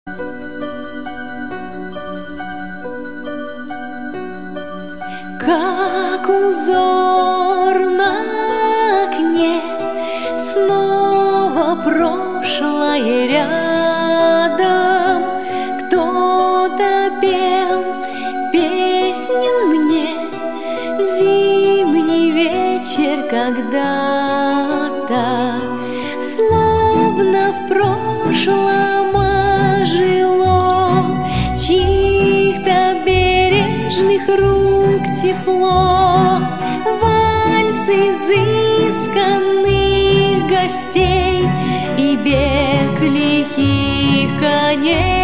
Как узор на окне, снова прошлое рядом. Кто-то пел песню мне в зимний вечер когда-то, словно в прошлом ожило чьих-то бережных рук тепло. Вальс изысканных гостей и бег лихих коней.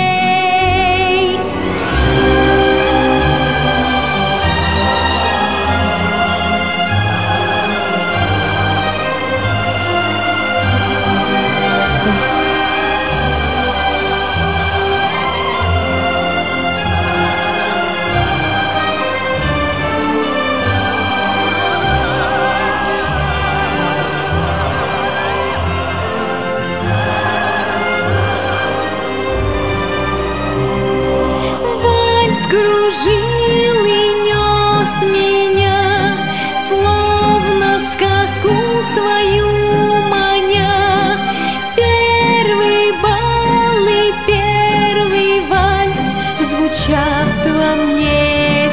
Кружил и нес меня, словно в сказку свою маня. Первый бал и первый вальс звучат во мне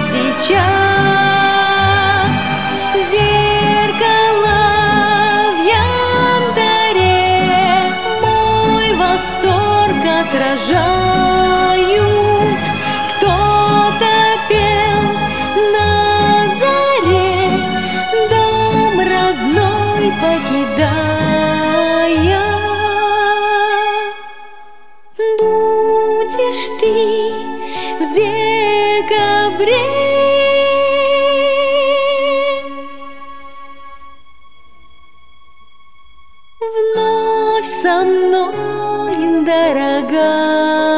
сейчас. Зеркало в янтаре мой восторг отражают. Покидая, будешь ты в декабре вновь со мной, дорогая.